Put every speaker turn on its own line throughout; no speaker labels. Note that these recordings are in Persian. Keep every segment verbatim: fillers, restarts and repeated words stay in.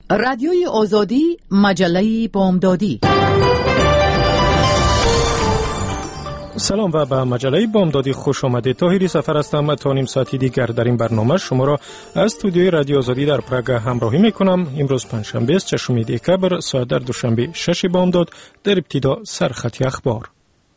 رادیوی آزادی، مجله بامدادی.
سلام و به مجله بامدادی خوش آمدید. طاهری سفر هستم. تا نیم ساعتی دیگر در این برنامه شما را از استودیوی رادیو آزادی در پراگ همراهی میکنم. امروز پنجشنبه است، چهارم دکبر، ساعت در دوشنبه شش بامداد. در ابتدا سرخط اخبار.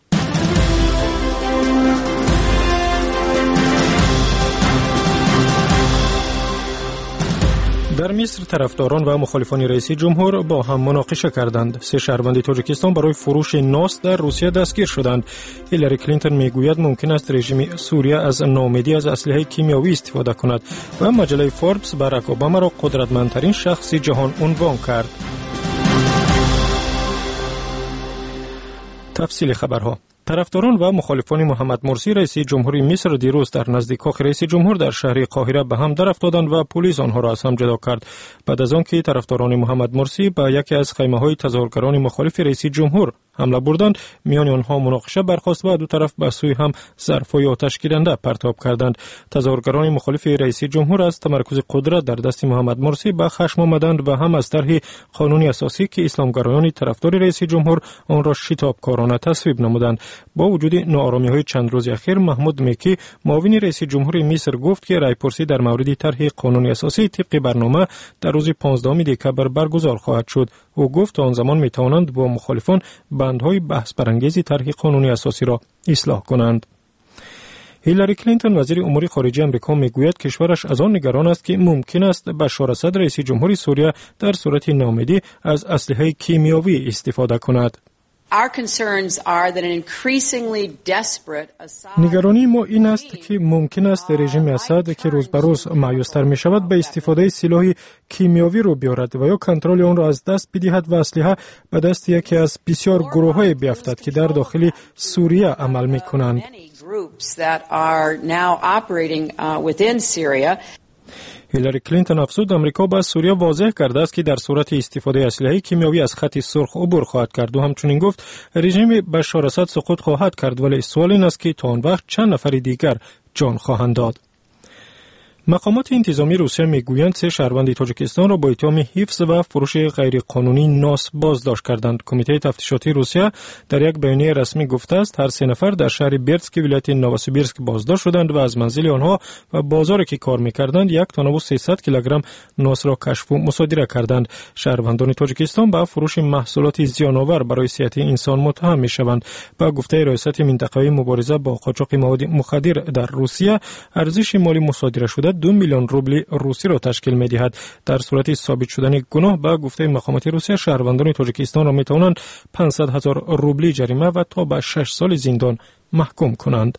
در مصر طرفداران و مخالفان رئیس جمهور با هم مناقشه کردند. سه شهروند تاجیکستان برای فروش ناس در روسیه دستگیر شدند. هیلاری کلینتون میگوید ممکن است رژیم سوریه از ناامیدی از اسلحه کیمیایی استفاده کند و مجله فوربس باراک اوباما را قدرتمندترین شخص جهان عنوان کرد. تفصیل خبرها. طرفداران و مخالفان محمد مرسی رئیس جمهوری مصر دیروز در نزدیک کاخ رئیس جمهور در شهر قاهره به هم در افتادند و پلیس آنها را از هم جدا کرد. بعد از آنکه طرفداران محمد مرسی به یکی از خیمه‌های تظاهرگران مخالف رئیس جمهور حمله بردند، میان آنها مناقشه برخاست و دو طرف به سوی هم ظرف‌های آتش گیرنده پرتاب کردند. تظاهرگران مخالف رئیس جمهور از تمرکز قدرت در دست محمد مرسی به خشم آمدند و هم از طرح قانونی اساسی که اسلامگرایان طرفدار رئیس جمهور آن را شتابکارانه تصویب نمودند. با وجود ناآرامی‌های چند روز اخیر، محمود مکی معاون رئیس جمهور مصر گفت که رایپرسی در مورد طرح قانونی اساسی طبق برنامه در روز پانزدهم دکبر برگزار خواهد شد. او گفت تا آن زمان می‌توانند با مخالفان بندهای بحث برانگیز طرح قانونی اساسی را اصلاح کنند. هیلاری کلینتون وزیر امور خارجه آمریکا میگوید کشورش از آن نگران است که ممکن است بشار اسد رئیس جمهوری سوریه در صورت ناامیدی از اسلحه کیمیایی استفاده کند. نگرانی ما این است که ممکن است رژیم اسد که روز به روز مایوس‌تر می شود به استفاده سلاح کیمیایی رو بیارد و یا کنترل آن را از دست بدهد و اسلحه به دست یکی از بسیار گروه‌های بیفتد که در داخل سوریه عمل می کنند. هیلاری کلینتون افزود آمریکا به سوریه واضح کرده است که در صورت استفاده اسلحه کیمیایی از خط سرخ عبور خواهد کرد و همچنین گفت رژیم بشار اسد سقوط خواهد کرد، ولی سوال این است که تا آن وقت چند نفر دیگر جان خواهند داد. مقامات انتظامی روسیه میگویند سه شهروند تاجیکستان را با اتهام حفظ و فروش غیرقانونی ناس بازداشت کردند. کمیته تفتیشاتی روسیه در یک بیانیه رسمی گفته است هر سه نفر در شهر برتسک ولایت نووسیبیرسک بازداشت شدند و از منزل آنها و بازاری که کار میکردند یک تن و سیصد کیلوگرم ناس را کشف و مصادره کردند. شهروندان تاجیکستان با فروش محصولات زیان‌آور برای صحت انسان متهم میشوند. با گفته ریاست منطقه‌ای مبارزه با قاچاق مواد مخدر در روسیه، ارزش مالی مصادره شده دو میلیون روبل روسی را تشکیل می‌دهد. در صورت ثابت شدن گناه با گفته مقامات روسیه شهروندان تاجیکستان را می‌توانند پانصد هزار روبل جریمه و تا به شش سال زندان محکوم کنند.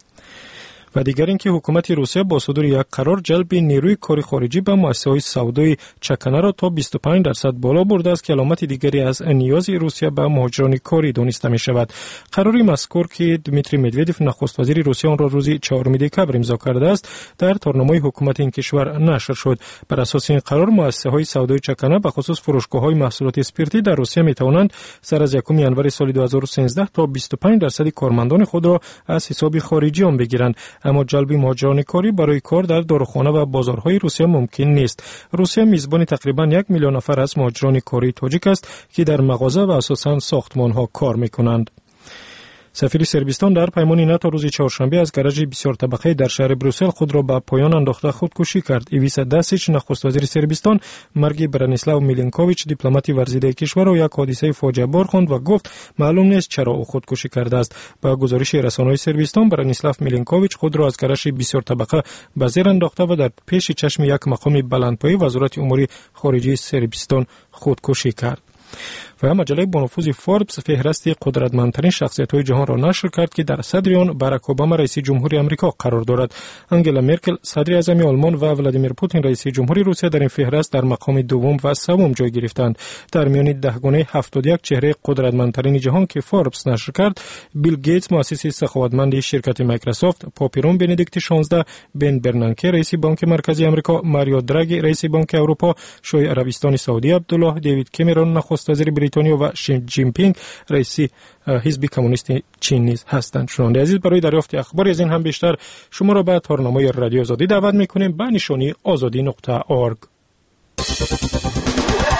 و دیگر اینکه حکومت روسیه با صدور یک قرار جلب نیروی کار خارجی به مؤسسه‌های سودای چکنه را تا بیست و پنج درصد بالا برده است که علامت دیگری از نیاز روسیه به مهاجران کاری دانسته می شود. قرار مذکور که دمیتری مدودوف نخست وزیر روسیه آن را روز چهارم دکبر امضا کرده است در تارنامه حکومت این کشور نشر شد. بر اساس این قرار مؤسسه‌های سودای چکنه به خصوص فروشگاه‌های محصولات اسپرتی در روسیه می توانند سر از یکم ژانویه سال دو هزار و سیزده تا بیست و پنج درصد کارمندان خود را از حساب خارجیان بگیرند. اما جلب مهاجران کاری برای کار در داروخانه و بازارهای روسیه ممکن نیست. روسیه میزبان تقریبا یک میلیون نفر از مهاجران کاری تاجیک است که در مغازه و اساساً ساختمان‌ها کار می‌کنند. سفیر سربستان در پیمان ناتو روز چهارشنبه از گراژ بسیار طبقه در شهر بروسل خود را به پایان انداخته خودکشی کرد. ایویسا داسیچ نخست وزیر سربستان مرگ برانیسلاو میلینکوویچ دیپلمات ورزیده کشور را یک حادثه فاجعه بار خواند و گفت معلوم نیست چرا او خودکشی کرده است. با گزارش رسانه‌های سربستان برانیسلاو میلینکوویچ خود را از گراژ بسیار طبقه به زیر انداخته و در پیش چشم یک مقام بلندپایه وزارت امور خارجه سربستان خودکشی کرد. و مجله با نفوذ فوربس فهرست قدرتمندترین شخصیت‌های جهان را نشر کرد که در صدر آن باراک اوباما رئیس جمهوری آمریکا قرار دارد. انگلا مرکل صدر اعظم آلمان و ولادیمیر پوتین رئیس جمهوری روسیه در این فهرست در مقام دوم و سوم جای گرفتند. در میان دهگانه هفتاد و یک چهره قدرتمندترین جهان که فوربس نشر کرد، بیل گیتس مؤسس سخاوتمند شرکت مایکروسافت، پاپیرون بندیکت شانزده، بن برنانکه رئیس بانک مرکزی آمریکا، ماریو دراگی رئیس بانک اروپا، شاه عربستان سعودی عبدالله، دیوید کامرون نخست وزیر بریتانیا و شی جین پینگ رئیس حزب کمونیست چین نیز هستند. شنونده عزیز، برای دریافت اخبار از این هم بیشتر شما را به تارنامه رادیو آزادی دعوت می‌کنیم به نشانی آزادی نقطه اورگ.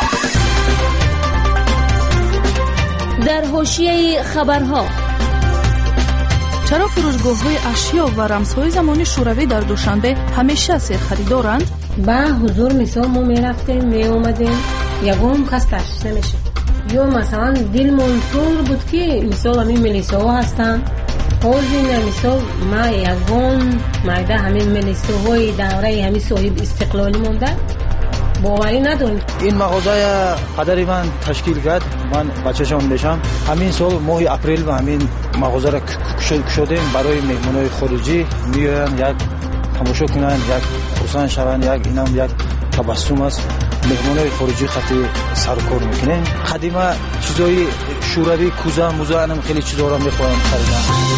حاشیه خبرها.
چرا فروشگاه‌های اشیا و رمزهای زمانی شوروی در دوشنبه همیشه سرخریدارند؟
با حضور مثال ما میرفتیم می اومدیم یکم کس تشخیص نمیشه، یا مثلا دلمون طور بود که مثال همین ملیسا ها هستن، حاضر مثال ما یکم مایده همین ملیسا های دوره همین صاحب استقلالی مونده باوری نداریم.
این مغازه قدری من تشکیل کرد، من بچه‌شان میشم همین سال ماه اپریل و همین مغازه را کشیدیم برای مهمانای خارجی میان یک تماشا کنن، یک خرسند شوند، یک اینم یک تبسم است. مهمانای خارجی خطی سرکار میکنیم. قدیما چیزای شوروی کوزه موزه انم خیلی چیزا را میخوام خریدم.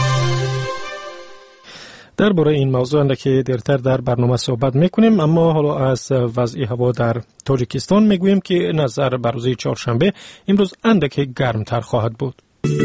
درباره این موضوع اندکی دیرتر در برنامه صحبت میکنیم، اما حالا از وضع هوا در تاجیکستان میگوییم که نظر بر روز چهارشنبه امروز اندکی گرمتر خواهد بود.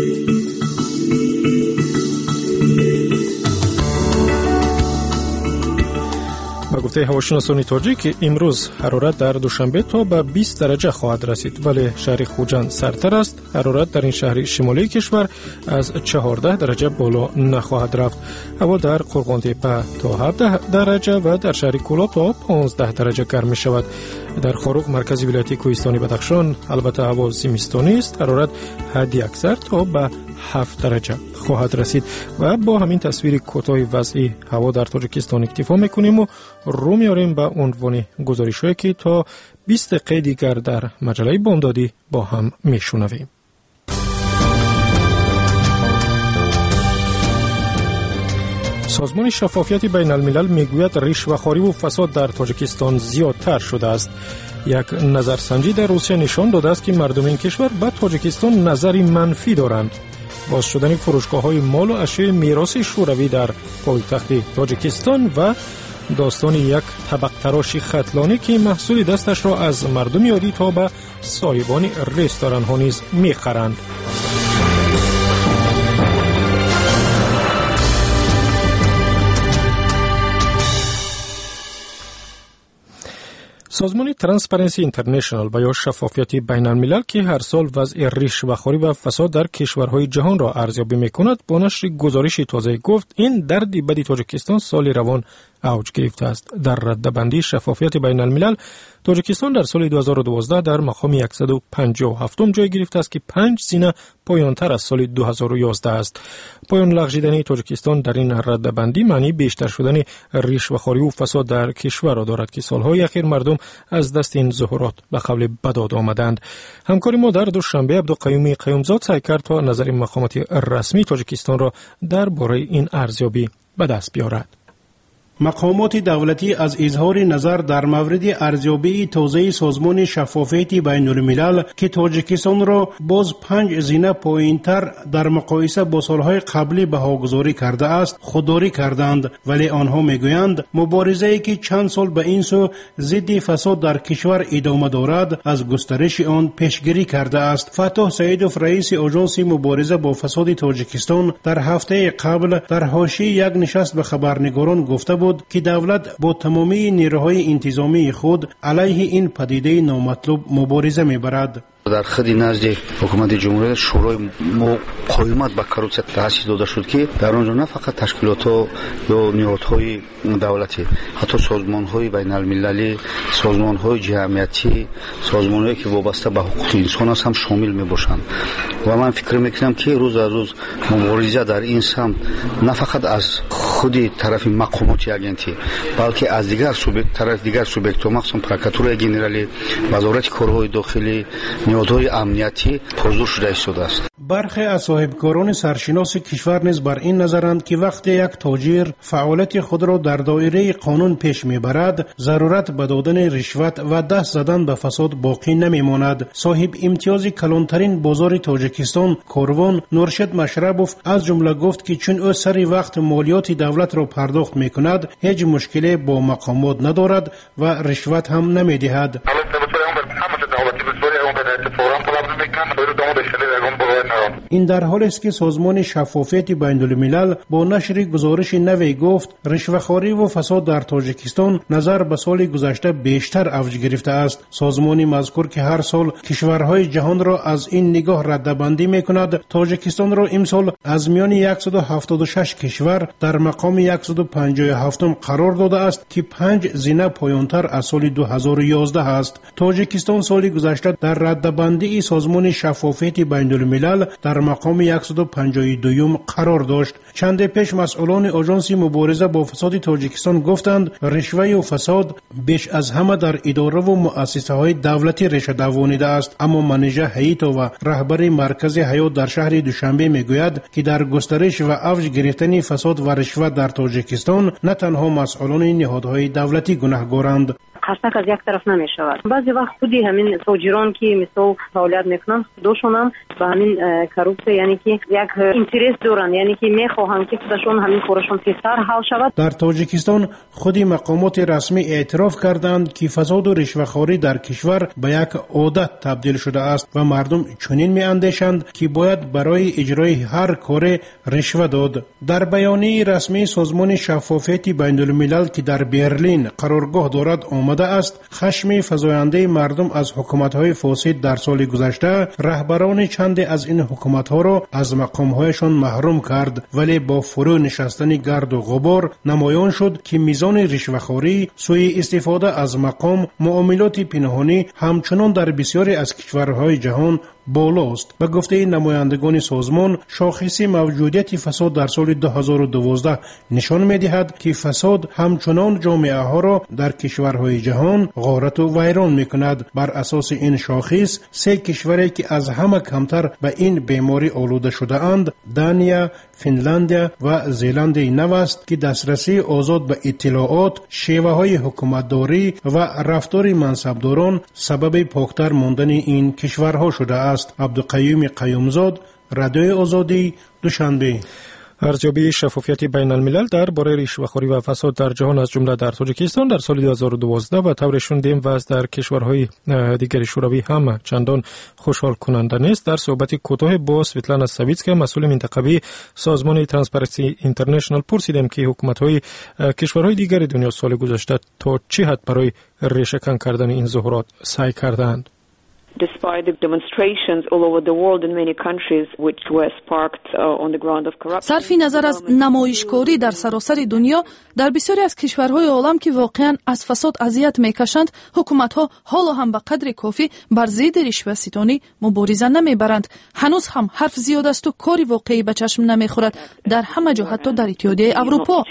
با گفته هواشناسان تاجیک امروز حرارت در دوشنبه تا به بیست درجه خواهد رسید، ولی شهر خوجند سردتر است. حرارت در این شهر شمالی کشور از چهارده درجه بالا نخواهد رفت. هوا در قرغانتپه تا هفده درجه و در شهر کولاب تا پانزده درجه گرم می شود. در خاروق مرکزی ولایت کوهستانی بدخشان البته هوا زمستانی است. حرارت حدی اکثر تا به هفت درجه خواهد رسید. و با همین تصویر کوتاه وضعی هوا در تاجیکستان اکتفا میکنیم و رو میاریم به عنوان گزارش‌هایی که تا بیست دقیقه دیگر در مجله بامدادی با هم میشنویم. سازمان شفافیت بین الملل میگوید رشوه‌خواری و فساد در تاجیکستان زیادتر شده است. یک نظرسنجی در روسیه نشان داده است که مردم این کشور به تاجیکستان نظری منفی دارند. باز شدن فروشگاه‌های مال و اشیاء میراث شوروی در پایتخت تاجیکستان و داستان یک طبق تراشی خطلانی که محصول دستش را از مردم عادی تا به صاحبان رستوران‌ها نیز می‌خرند. سازمان ترانسپرنسی اینترنشنال و یا شفافیت بین الملل که هر سال وضع رشوه‌خواری و فساد در کشورهای جهان را ارزیابی می‌کند، با نشر گزارشی تازه گفت این درد بد تاجیکستان سال روان اوج گرفته است. در رده‌بندی شفافیت بین الملل تاجیکستان در سال دو هزار و دوازده در مقام صد و پنجاه و هفتم جای گرفته است که پنج سینه پایان‌تر از سال دو هزار و یازده است. پایان لغزیدن تاجیکستان در این رده‌بندی معنی بیشتر شدن رشوه‌خواری و فساد در کشور را دارد که سالهای اخیر مردم از دست این ظهورات به قول بداد آمدند. همکار ما در دوشنبه عبدالقیومی قیومزاد سعی کرد تا نظر مقامات رسمی تاجیکستان را درباره این ارزیابی به دست بیاورد.
مقامات دولتی از اظهار نظر در مورد ارزیابی تازه سازمان شفافیت بین الملل که تاجیکستان را باز پنج زینه پایین‌تر در مقایسه با سالهای قبلی بهاگذاری کرده است خودداری کردند، ولی آنها میگویند مبارزه‌ای که چند سال به این سو ضد فساد در کشور ادامه دارد از گسترش آن پیشگیری کرده است. فتح سعیدوف رئیس آژانس مبارزه با فساد تاجیکستان در هفته قبل در حاشیه یک نشست به خبرنگاران گفته بود که دولت با تمامی نیروهای انتظامی خود علیه این پدیده نامطلوب مبارزه میبرد.
در خود نزد حکومت جمهوری شورای مقاومت با کروپسیا تأسیس داده شد که در آنجا نه فقط تشکیلات یا نهادهای دولتی، حتی سازمان‌های بین المللی، سازمان‌های جمعیتی، سازمان‌هایی که وابسته به حقوق انسان است هم شامل می‌باشند. و من فکر می‌کنم که روز از روز مبارزه در این سمت نه فقط از خود طرف مقامات اگنتی بلکه از دیگر سوبیکت طرف دیگر سوبیکت مخصوصا پروکاتور گنرالی، وزارت کارهای داخلی، نهادهای امنیتی پرزور شده ایستاده است.
برخی از صاحبکاران سرشناس کشور نیز بر این نظرند که وقتی یک تاجر فعالیت خود را در دایره قانون پیش میبرد، ضرورت به دادن رشوت و دست زدن به فساد باقی نمیماند. صاحب امتیاز کلانترین بازار تاجیکستان کاروان نورشد مشربوف از جمله گفت که چون او سری وقت مالیات دولت را پرداخت میکند هیچ مشکلی با مقامات ندارد و رشوت هم نمیدهد. این در حالی است که سازمان شفافیت بین الملل با نشر گزارش نوی گفت رشوه‌خواری و فساد در تاجیکستان نظر به سال گذشته بیشتر اوج گرفته است. سازمان مذکور که هر سال کشورهای جهان را از این نگاه ردبندی می‌کند، تاجیکستان را امسال از میان صد و هفتاد و شش کشور در مقام صد و پنجاه و هفت قرار داده است که پنج زینه پایان‌تر از سال دو هزار و یازده است. تاجیکستان سال گذشته در ردبندی سازمان شفافیت بین الملل در مقام صد و پنجاه و دو قرار داشت. چند پیش مسئولان آژانس مبارزه با فساد تاجیکستان گفتند رشوه و فساد بیش از همه در اداره و مؤسسه های دولتی ریشه دوانیده است. اما منیژه حییتا و رهبر مرکز حیات در شهر دوشنبه میگوید که در گسترش و اوج گرفتن فساد و رشوه در تاجیکستان نه تنها مسئولان نهادهای دولتی گناهکارند.
خشک از یک طرف نمی شود. بعضی وقت خودی همین تاجران که مثل فعالیت میکنن خودشون هم به همین کروپسه یعنی که یک اینترس دارن، یعنی که میخواهند که خودشون همین کارشون پیشتر حل شود.
در تاجیکستان خودی مقامات رسمی اعتراف کردند که فساد و رشوه‌خواری در کشور به یک عادت تبدیل شده است و مردم چنین میاندیشند که باید برای اجرای هر کار رشوه داد. در بیانیه رسمی سازمان شفافیت بین الملل که در برلین قرارگاه دارد آمده است، خشم فزاینده مردم از حکومت‌های فاسد در سال گذشته رهبران چند از این حکومت‌ها را از مقام‌هایشان محروم کرد، ولی با فرو نشستن گرد و غبار نمایان شد که میزان رشوه‌خواری، سوء استفاده از مقام، معاملات پنهانی همچنان در بسیاری از کشورهای جهان بالاست. به گفته نمایندگان سازمان، شاخص موجودیت فساد در سال دو هزار و دوازده نشان می‌دهد که فساد همچنان جامعه ها را در کشورهای جهان غارت و ویران می‌کند. بر اساس این شاخص، سه کشوری که از همه کمتر به این بیماری آلوده شده اند، دانیا، فنلاندیا و زیلند نو است که دسترسی آزاد به اطلاعات، شیوه‌های حکومتداری و رفتار منصبداران سبب پاکتر ماندن این کشورها شده است. عبدالقیوم قیومزاد، رادیوی آزادی، دوشنبه.
ارزیابی شفافیت بین الملل درباره رشوه‌خواری و فساد در جهان از جمله در تاجیکستان در سال دو هزار و دوازده و طور شنیدیم وضع در کشورهای دیگر شوروی هم چندان خوشحال کننده نیست. در صحبت کوتاه با سویتلانا ساویتسکا، مسئول منطقوی سازمان ترانسپرنسی اینترنشنال، پرسیدیم که حکومت‌های کشورهای دیگر دنیا سال گذشته تا چه حد برای ریشه‌کن کردن این ظاهرات سعی کردند.
Despite the demonstrations all over the world in many countries which were sparked uh, on the ground of corruption.
صرف نظر از نمایشکاری در سراسر دنیا در بسیاری از کشورهای عالم که واقعا از فساد اذیت میکشند، حکومت‌ها حالا هم به قدر کافی بر ضد رشوه‌ستانی مبارزه نمیبرند. هنوز هم حرف زیاد است و کاری واقعی به چشم نمیخورد در همه جا، حتی در اتحادیه اروپا.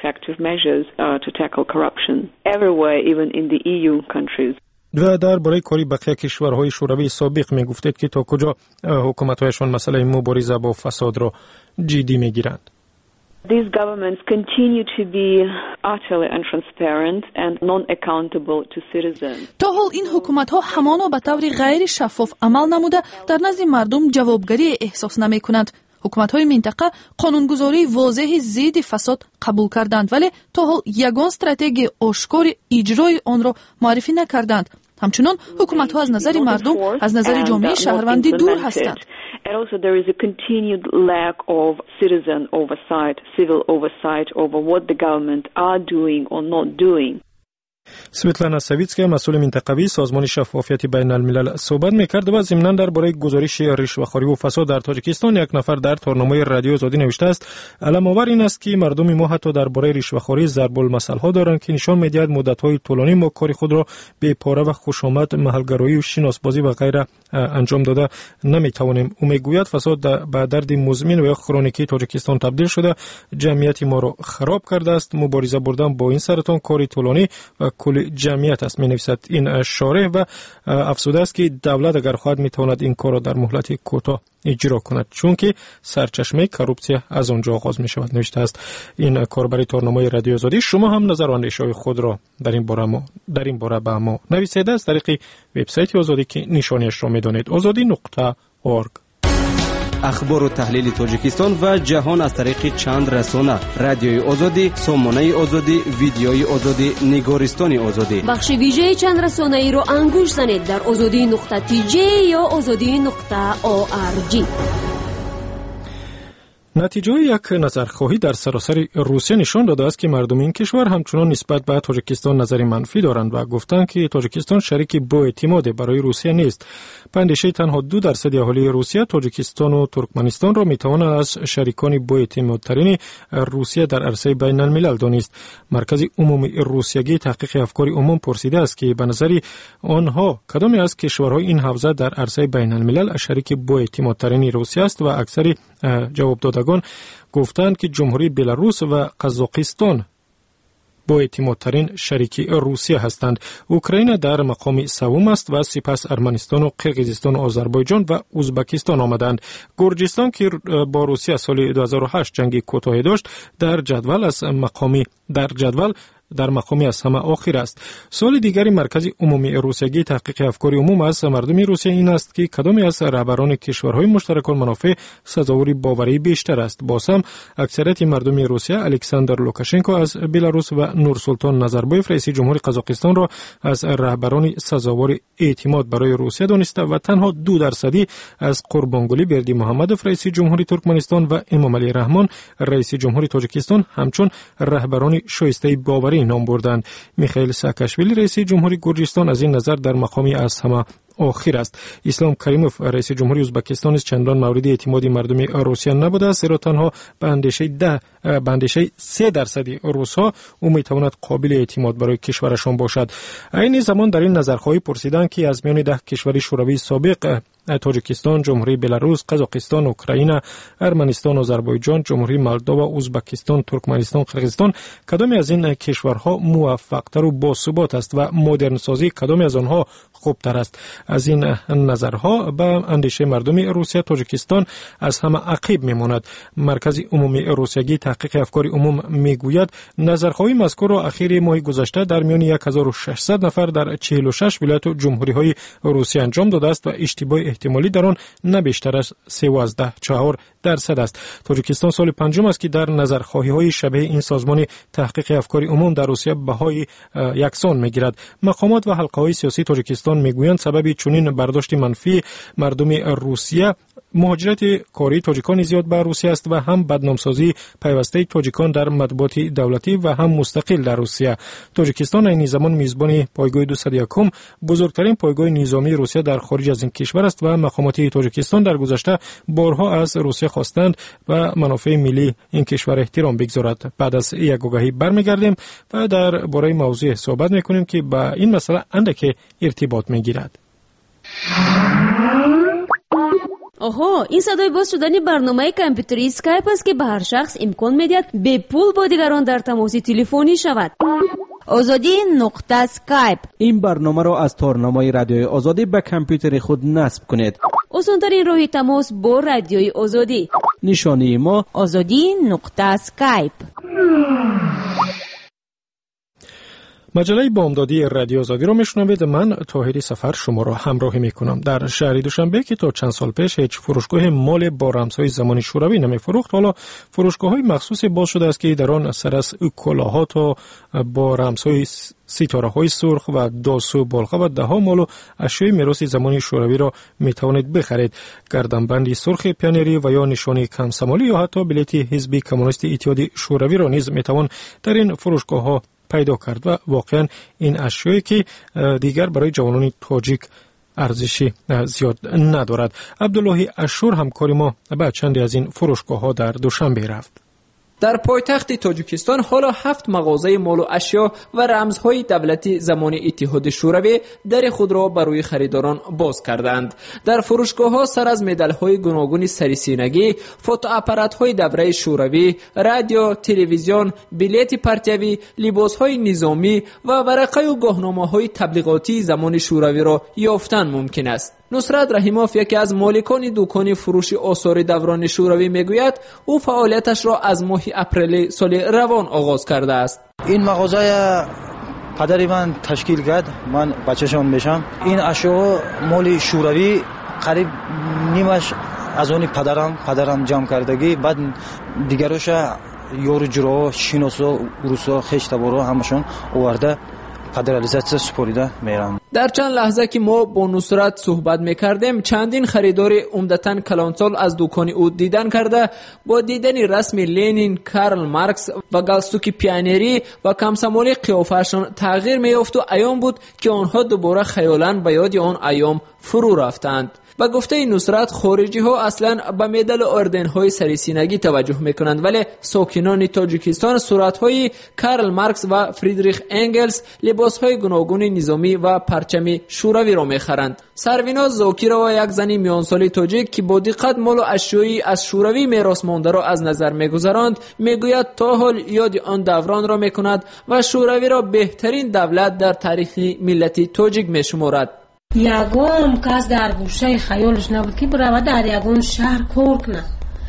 و درباره کاری بقیه کشورهای شوروی سابق می گفتید که تا کجا حکومت‌هایشان مسئله مبارزه با فساد را جدی میگیرند.
These governments continue to be utterly untransparent and non-accountable to citizens.
تا حال این حکومت‌ها همانا به طور غیر شفاف عمل نموده در نزد مردم جوابگری احساس نمی‌کنند. حکومت‌های منطقه قانونگذاری واضح ضد فساد قبول کردند، ولی تا حال یگان استراتژی آشکار اجرای آن را معرفی نکردند. همچنان حکومت‌ها از نظر مردم، از نظر جامعه شهروندی دور هستند.
And also there is a continued lack of citizen oversight, civil oversight over what the government are doing or not doing.
سویتلانا ساویتسکا، مسئول منطقوی سازمان شفافیت بین الملل، صحبت می‌کرد و ضمناً درباره گزارش رشوه‌خواری و فساد در تاجیکستان یک نفر در تارنامه رادیو آزادی نوشته است: علم آور این است که مردم ما حتی درباره رشوه‌خواری ضرب المثل‌ها دارند که نشان می‌دهد مدت‌های طولانی ما کار خود را به پاره و خوشامد، محل‌گرایی و شناسبازی و غیره انجام داده نمی‌توانیم. او می‌گوید فساد به درد مزمن و کرونیکی تاجیکستان تبدیل شده، جمعیت ما را خراب کرده است. مبارزه بردن با این سرطان کاری طولانی و کل جمعیت است، می نویسد این شارح و افسوده است که دولت اگر خواهد می تواند این کار را در مهلت کوتاه اجرا کند، چون که سرچشمه کروپسیا از آنجا آغاز می شود. نوشته است این کاربر تارنامه رادیو آزادی. شما هم نظر و اندیشه‌های خود را در این باره ما در این باره به ما نویسید از طریق وبسایت آزادی که نشانیش را می دانید: آزادی نقطه اورگ.
اخبار و تحلیل تاجیکستان و جهان از طریق چند رسانه: رادیوی آزادی، سامانه آزادی، ویدیوی آزادی، نگارستان آزادی.
بخش ویژه چند رسانه ای رو انگوش زنید در آزادی نقطه تی جی یا آزادی نقطه او آر جی.
نتیجه یک نظرخواهی در سراسر روسیه نشان داده است که مردم این کشور همچنان نسبت به تاجیکستان نظر منفی دارند و گفتند که تاجیکستان شریک با اعتماد برای روسیه نیست. به اندیشه تنها دو درصد اهالی روسیه تاجیکستان و ترکمنستان را میتوانند از شریکان با اعتمادترین روسیه در عرصه بین الملل دانست. مرکز عمومی روسیگی تحقیق افکار عموم پرسیده است که به نظر آنها کدامی از کشورهای این حوزه در عرصه بین الملل شریک با اعتمادترین روسیه است و اکثر جواب دادگان گفتند که جمهوری بلاروس و قزاقستان با اعتمادترین شریک روسیه هستند. اوکراین در مقام سوم است و سپس ارمنستان و قرقیزستان و آذربایجان و ازبکستان آمدند. گرجستان که با روسیه سال دو هزار و هشت جنگ کوتاهی داشت در جدول از مقامی در جدول در مقامی از همه آخر است. سوال دیگری مرکز عمومی روسیگی تحقیق افکار عموم از مردم روسیه این است که کدامی از رهبران کشورهای مشترک المنافع سزاوار باوری بیشتر است. باز هم اکثریت مردم روسیه الکساندر لوکاشنکو از بلاروس و نورسلطان نظربایف رئیس جمهور قزاقستان را از رهبران سزاوار اعتماد برای روسیه دانسته و تنها دو درصدی از قربانگلی بردی محمدوف رئیس جمهوری ترکمنستان و امام علی رحمان رئیس جمهوری تاجیکستان همچون رهبران شایسته باوری نام بردند. میخائیل ساکاشویلی رئیس جمهوری گرجستان از این نظر در مقامی از همه آخر است. اسلام کریموف رئیس جمهوری ازبکستان است چندان مورد اعتماد مردم روسیه نبوده است، زیرا تنها به اندیشه ده به اندیشه سه درصدی روس‌ها او میتواند قابل اعتماد برای کشورشان باشد. این زمان در این نظرخواهی پرسیدند که از میان ده کشور شوروی سابق تاجیکستان، جمهوری بلاروس، قزاقستان، اوکراین، ارمنستان، آذربایجان، جمهوری مولداوا، ازبکستان، ترکمنستان، قرقیزستان کدامی از این کشورها موفق‌تر و باثبات است و مدرن سازی کدامی از آنها خوبتر است. از این نظرها به اندیشه مردم روسیه تاجیکستان از همه عقب میماند. مرکز عمومی روسیگی تحقیق افکار عموم میگوید نظرخواهی مذکور را اخیر ماه گذشته در میان هزار و ششصد نفر در چهل و شش ولایت و جمهوری‌های روسیه انجام داده است و اشتباه احتمالی در آن نه بیشتر از سیزده و چهار درصد است. تاجیکستان سال پنجم است که در نظرخواهی‌های شبیه این سازمان تحقیق افکار عموم در روسیه بهای یکسان میگیرد. مقامات و حلقه‌های سیاسی تاجیکستان میگویند سبب چنین برداشت منفی مردم روسیه مهاجرت کاری تاجیکان زیاد به روسیه است و هم بدنامسازی پیوسته تاجیکان در مطبوعات دولتی و هم مستقل در روسیه. تاجیکستان این زمان میزبان پایگاه دویست و یک بزرگترین پایگاه نظامی روسیه در خارج از این کشور است و مقامات تاجیکستان در گذشته بارها از روسیه خواستند و منافع ملی این کشور احترام بگذارد. بعد از یک آگاهی برمیگردیم و در باره موضوع صحبت میکنیم که با این مسئله اندکی ارتباط میگیرد.
آها، این صدای باز شدن برنامه کامپیوتری اسکایپ است که به هر شخص امکان میدهد به پول با دیگران در تماس تلفنی شود. آزادی نقطه اسکایپ.
این برنامه را از تارنمای رادیوی آزادی به کامپیوتر خود نصب کنید.
آسان‌ترین راه تماس با رادیوی آزادی.
نشانی ما
آزادی نقطه اسکایپ.
مجله بامدادی رادیو آزادی را میشنوید. من طاهری سفر شما را همراهی میکنم. در شهر دوشنبه که تا چند سال پیش هیچ فروشگاه مال با رمزهای زمانی شوروی نمیفروخت، حالا فروشگاه‌های مخصوصی باز شده است که در آن سر از کلاه‌ها تا با رمزهای ستاره‌های سرخ و داسو بالغ و ده‌ها مال و اشیاء میراث زمانی شوروی را میتوانید بخرید. گردنبندی سرخ پیانری و یا نشانی کمسمالی یا حتی بلیط حزب کمونیست اتحاد شوروی را نیز میتوان در این فروشگاه‌ها پیدا کرد و واقعا این اشیایی که دیگر برای جوانان تاجیک ارزشی زیاد ندارد. عبدالله اشور همکار ما به چندی از این فروشگاه ها در دوشنبه رفت.
در پایتخت تاجیکستان حالا هفت مغازه مال و اشیا و رمزهای دولتی زمان اتحاد شوروی در خود را برای خریداران باز کردند. در فروشگاه ها سر از مدال های گوناگون سریسینگی، فوتوآپارات های دوره شوروی، رادیو، تلویزیون، بلیط پرتوی، لباس های نظامی و ورقه و گاهنامه های تبلیغاتی زمان شوروی را یافتن ممکن است. نصرت رحیموف یکی از مالکان دکان فروش آثار دوران شوروی میگوید او فعالیتش را از ماه اپریل سال روان آغاز کرده است.
این مغازه پدری من تشکیل کرد، من بچه‌شون میشم. این اشیا مال شوروی قریب نیمش از اون پدرم پدرم جمع کردگی، بعد دیگرش یورو جرو شینوسو روسا خشت بارو همشون آورده فدرالیزاسیون سپوریده میرن.
در چند لحظه که ما با نصرت صحبت میکردیم چندین خریدار عمدتاً کلانسال از دکان او دیدن کرده با دیدن رسم لنین، کارل مارکس و گالستوک پیانری و کمسمالی قیافه‌شان تغییر می‌یافت و عیان بود که آنها دوباره خیالاً به یاد آن ایام فرو رفتند. با گفته نصرت خارجی ها اصلا به مدل و اردن های سریسینگی توجه میکنند، ولی ساکنان تاجیکستان صورت های کارل مارکس و فریدریخ انگلز، لباس های گوناگون نظامی و پرچم شوروی را میخرند. سروینا زاکیرова یک زن میان سالی تاجیک که با دقت مال و اشیایی از شوروی میراث مانده را از نظر میگذراند میگوید تا حال یاد آن دوران را میکند و شوروی را بهترین دولت در تاریخ ملت تاجیک میشمارد.
یگام کس در گوشه خیالش نبود که برود در یگام شهر کار کنه.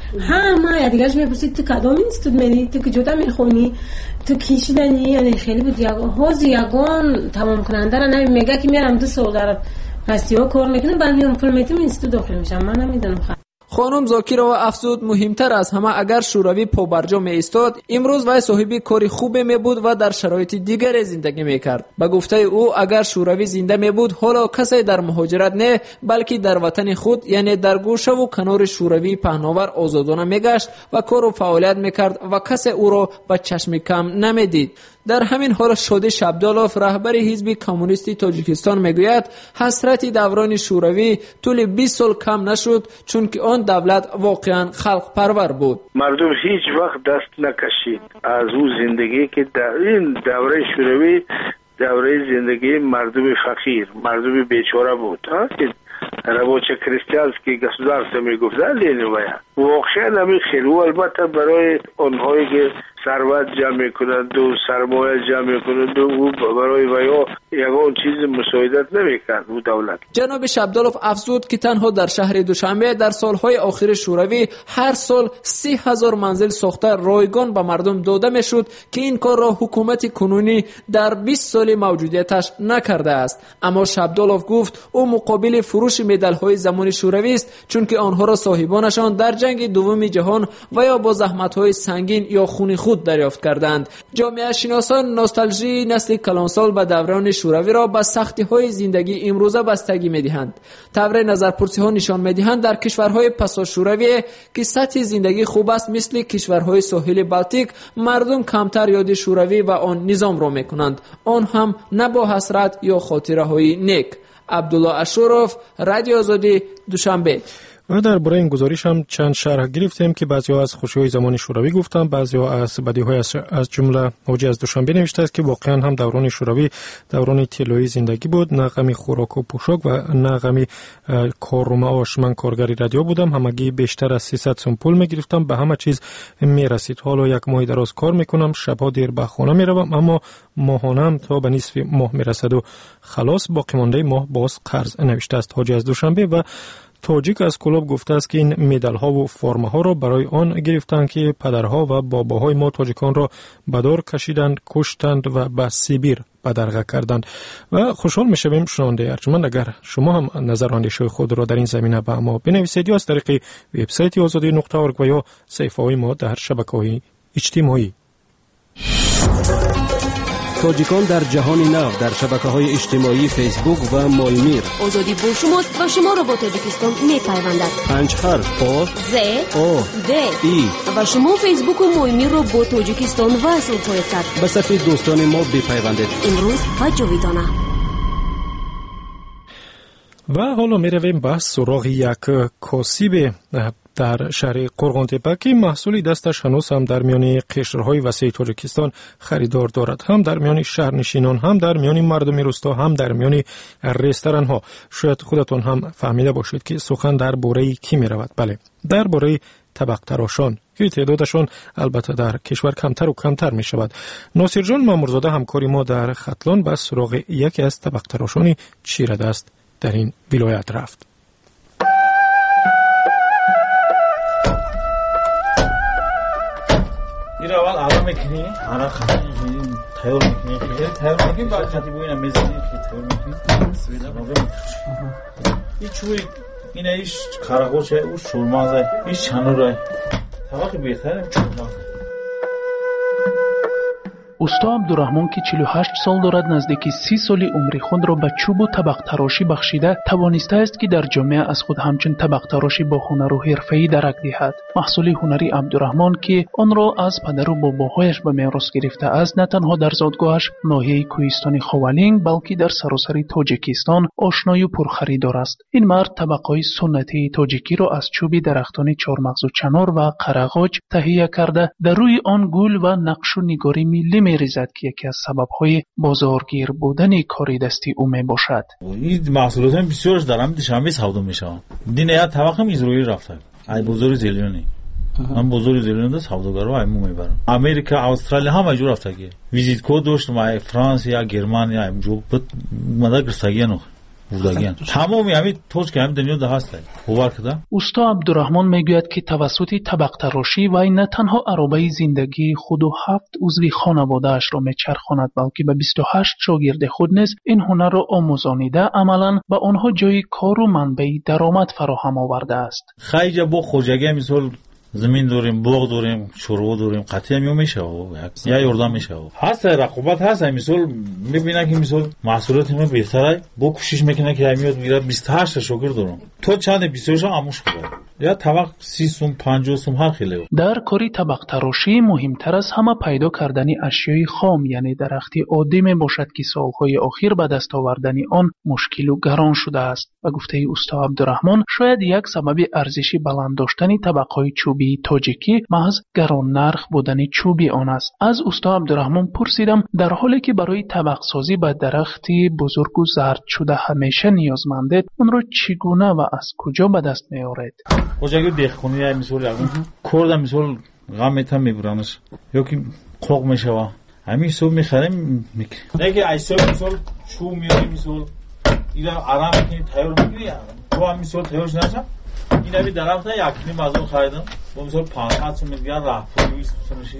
همه یا دیگرش میپرسید تو کدام اینستیتوت میری، تو که جدا میخونی، تو کیشیدنی، یعنی خیلی بود. یگام حوض یگام تمام کننده را نمی میگه که میرم دو سال در رسیو کار میکنم بعد میام فیلمیتم اینستیتوت داخل میشم. من نمیدونم.
خانم زاکیرова افزود مهمتر از همه اگر شوروی پابرجا می ایستاد امروز وی صاحب کاری خوب می بود و در شرایط دیگری زندگی می کرد. به گفته او اگر شوروی زنده می بود حالا کسی در مهاجرت نه بلکه در وطن خود یعنی در گوشه و کنار شوروی پهناور آزادانه می گشت و کار و فعالیت می کرد و کسی او را به چشم کم نمی دید. در همین حال شادی شبدالوف رهبر حزب کمونیستی تاجیکستان میگوید حسرت دوران شوروی طول بیست سال کم نشد چون که آن دولت واقعا خلق پرور بود.
مردم هیچ وقت دست نکشید از او زندگی که در این دوره شوروی دوره زندگی مردم فقیر، مردم بیچاره بود. رابطه کریستیانسکی گسودارسته میگفته لینویا واقعا همین خیلی و البته برای آنهایی که ثروت جمع میکنند و سرمایه جمع میکنند و برای ویا یگان چیز مساعدت نمیکرد او دولت.
جناب شبدالوف افزود که تنها در شهر دوشنبه در سالهای آخر شوروی هر سال سی هزار منزل ساخته رایگان به مردم داده میشد که این کار را حکومت کنونی در بیست سال موجودیتش نکرده است. اما شبدالوف گفت او مقابل فروش مدال های زمان شوروی است چون که آنها را صاحبانشان در جنگ دوم جهان و یا با زحمت های سنگین یا خون خود دریافت کردند. جامعه شناسان نوستالژی نسل کلانسال به دوران شوروی را به سختی های زندگی امروزه بستگی می‌دهند. طبع نظرپرسی ها نشان می‌دهند در کشورهای پسا شوروی که سطح زندگی خوب است مثل کشورهای ساحل بالتیک مردم کمتر یاد شوروی و آن نظام را می‌کنند، آن هم نه با حسرت یا خاطره‌های نیک. عبدالله اشرف، رادیو آزادی، دوشنبه.
و در برای این گزارش هم چند شرح گرفتیم که بعضی‌ها از خوشی‌های زمان شوروی گفتن، بعضی‌ها از بدی‌های از جمله حاجی از دوشنبه نوشته است که واقعا هم دوران شوروی دوران طلایی زندگی بود، نه غم خوراک و پوشاک و نه غم کار و معاش. من کارگری رادیو بودم، همگی بیشتر از سیصد سوم پول می‌گرفتم، به همه چیز می‌رسید. حالا یک ماه دراز کار می‌کنم، شب‌ها دیر به خانه می‌روم، اما ماهانم تا به نصف ماه می‌رسد و خلاص باقی مانده ماه باز قرض، نوشته است حاجی از دوشنبه. و تاجیک از کلوب گفته است که این مدال ها و فرم ها را برای آن گرفتند که پدرها و باباهای ما تاجیکان را به دار کشیدند، کشتند و به سیبیر بدرقه کردند. و خوشحال میشویم شنونده ارجمند اگر شما هم نظر اندیشه خود را در این زمینه به ما بنویسید یا از طریق وبسایت آزادی نقطه اورگ و یا صفحه های ما در شبکه‌های اجتماعی.
تاجیکان در جهان نو در شبکه‌های اجتماعی فیسبوک و مایمیر.
آزادی با شماست و شما را با تاجیکستان می‌پیوندد.
پنج حرف آ
ز
آ
د
ای
و شما فیسبوک و مایمیر را با تاجیکستان وصل خواهید کرد.
به صفحه دوستان ما بپیوندید.
امروز و جاویدانه.
و حالا میرویم به سراغ یک کاسب در شهر قرغانتپه که محصولی دستش هنوز هم در میان قشرهای وسیع تاجیکستان خریدار دارد، هم در میان شهرنشینان، هم در میان مردم روستا، هم در میان رستوران ها. شاید خودتون هم فهمیده باشید که سخن در باره کی می رود. بله، در باره طبق تراشان که تعدادشان البته در کشور کمتر و کمتر می شود. ناصر جان مامورزاده همکاری ما در ختلان به سراغ یکی از طبق تراشانی چیردست در این ولایت رفت.
این اول اول میکنی؟ آره خیلی تیار میکنی. خیلی تیار میکنی بعد خطی بوینا میزنی که تیار میکنی. سویدا میکنی. این چوی این ایش کارگوشه او شورمازه ایش چنوره. طبقی بهتره شورمازه.
усто Абдурахмон ки чилу ҳашт сол дорад, наздики سی соли умри худро ба чӯбу табақтарошӣ бахшида, тавонистааст ки дар ҷомеа аз худ ҳамчун табақтароши бо ҳунару ҳирфаӣ дарак диҳад. маҳсули ҳунари Абдурахмон ки онро аз падару бобоҳояш ба мерос гирифтааст, на танҳо дар зодгоҳаш ноҳияи Кӯҳистони Ховалинг, балки дар саросари Тоҷикистон ошною пурхаридор аст. ин мард табақҳои суннатии тоҷикиро аз чӯби дарахтони чормағзу чанор ва қарағоҷ таҳия карда, дар рӯи он гул ва нақшу нигори миллӣ мерезад ки яке аз сабабҳои бозоргир будани кори дасти ӯ мебошад.
ин маҳсулотҳои бисёраш дар ҳамин душанбе савдо мешаванд. дин я табақам изроил рафта ай бозори зелёни ман бозори зелёнда савдогаро айму мебарам. Америка, Австралия ҳама ҷо рафтаги визиткод доштам, ай Франсия, Германия, аймҷо мада гирстагиан будагиан. тамоми ҳамин точка ҳамин дунёда ҳастад. бовар када? Усто
Абдурахмон мегӯяд ки тавассути табақтарошӣ вай на танҳо аробаи зиндагии худу ҳафт узви хонаводаашро мечархонад, балки ба бисту ҳашт шогирди худ низ ин ҳунарро омӯзонида, амалан ба онҳо ҷойи кору манбаи даромад фароҳам овардааст.
хайҷа бо хоҷагия мисол замин дорем, боғ дорем, шурво дорем, қатъиам ё мешавад, я ёрдам мешавад. ҳаст рақобат ҳаст, мисол мебинам ки мисол маҳсулоти мо беҳтарай, бо кӯшиш мекунам ки ҳамиёд гира бисту ҳашт шогирд дорам. то чанде бисёршам амӯш хӯрад. я табақ си сум, панҷоҳ сум ҳар хеле.
дар кори табақтарошӣ муҳимтар аз ҳама пайдо кардани ашёи хом, яъне дарахти оддӣ мебошад ки солҳои охир ба даст овардани он мушкилу гарон шудааст. ба гуфтаи усто Абдурахмон, шояд як сабаби арзиши баланд доштани табақҳои чӯбии тоҷикӣ маҳз гароннарх будани чӯби он аст. аз усто Абдурахмон пурсидам, дар ҳоле ки барои табақсозӣ ба дарахти бузургу зардшуда ҳамеша ниёзмандед, онро чӣ гуна ва аз куҷо ба даст меоред?
хоҷаги деҳқони я мисол ягон корда мисол ғам метам мебуранаш ёки қоқ мешава ҳамин ҳисоб мехарем не ки айсоб мисол чӯб миёрем мисол ина арам мекунӣ тайёр мекунӣ то ҳам мисол тайёр шудаша ин ҳами дарахта якни базор харидам бо мисол панҷсад сум дигар рафтои сумшид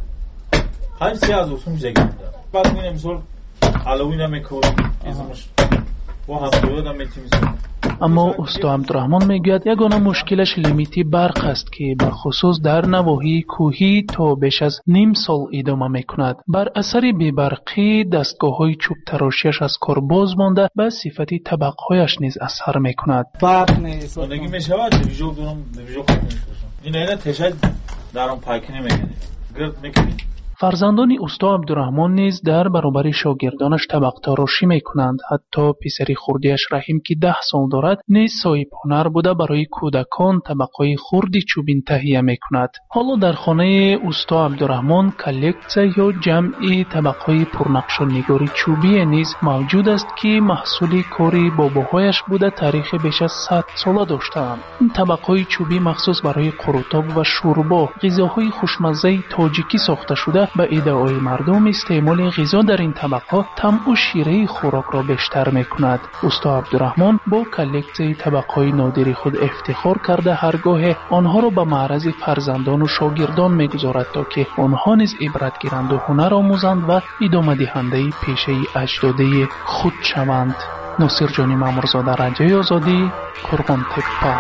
ҳам се ҳазор сум шудагӣ баъд мина мисол аловина мекунем измаш бо ҳамсоёдам метим мисол.
аммо усто Абдурахмон мегӯяд ягона мушкилаш лимити барқ аст ки бахусус дар навоҳии кӯҳӣ то беш аз ним сол идома мекунад. бар асари бебарқӣ дастгоҳҳои чӯбтарошиаш аз кор боз монда ба сифати табақҳояш низ асар мекунад.
зиндагӣ мешавад дивижок дорам дивижок мешавад ин айна тешад даром пайки намекунед гирд мекунед.
фарзандони усто Абдурахмон низ дар баробари шогирдонаш табақтарошӣ мекунанд. ҳатто писари хурдиаш Раҳим ки даҳ сол дорад низ соҳибҳунар буда барои кӯдакон табақҳои хурди чӯбин таҳия мекунад. ҳоло дар хонаи усто Абдурахмон коллексия ё ҷамъи табақҳои пурнақшу нигори чӯбие низ мавҷуд аст ки маҳсули кори бобоҳояш буда таърихи беш аз сад сола доштаанд. ин табақҳои чӯбӣ махсус барои қурутоб ва шӯрбо, ғизоҳои хушмаззаи тоҷикӣ сохта шуда ба иддаои мардум истеъмоли ғизо дар ин табақҳо тамъу шираи хӯрокро бештар мекунад. усто Абдурахмон бо коллексияи табақҳои нодири худ ифтихор карда ҳар гоҳе онҳоро ба маърази фарзандону шогирдон мегузорад, то ки онҳо низ ибрат гиранду ҳунар омӯзанд ва идомадиҳандаи пешаи аҷдодии худ шаванд. Носирҷони Мамурзода, Радиои Озодӣ, Қурғонтеппа.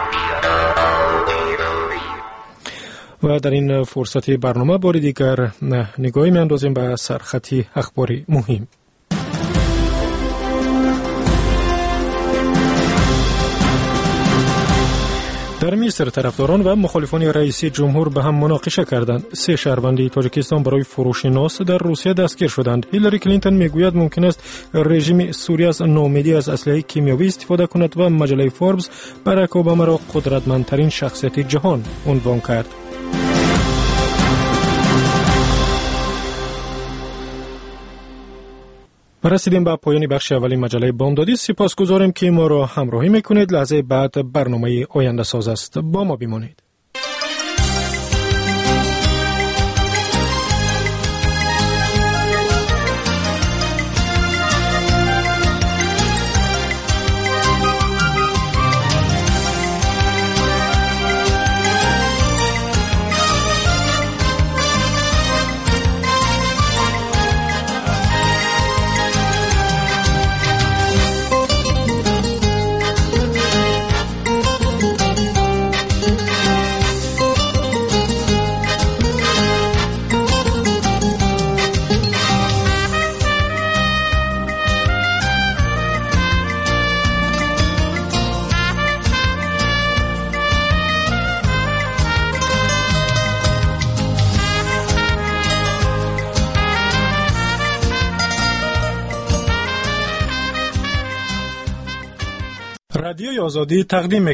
و در این فرصت برنامه بار دیگر نگاهی می‌اندازیم به سرخطی اخباری مهم. در مصر طرفداران و مخالفان رئیس جمهور به هم مناقشه کردند. سه شهروند تاجیکستان برای فروش ناس در روسیه دستگیر شدند. هیلاری کلینتون میگوید ممکن است رژیم سوریه از ناامیدی از اسلحه کیمیایی استفاده کند و مجله فوربس باراک اوباما را قدرتمندترین شخصیت جهان عنوان کرد. رسیدیم به پایان بخش اولی مجله بامدادی. سپاسگزاریم که ما را همراهی میکنید. لحظه بعد برنامه آینده ساز است. با ما بمانید. رادیوی آزادی تقدیم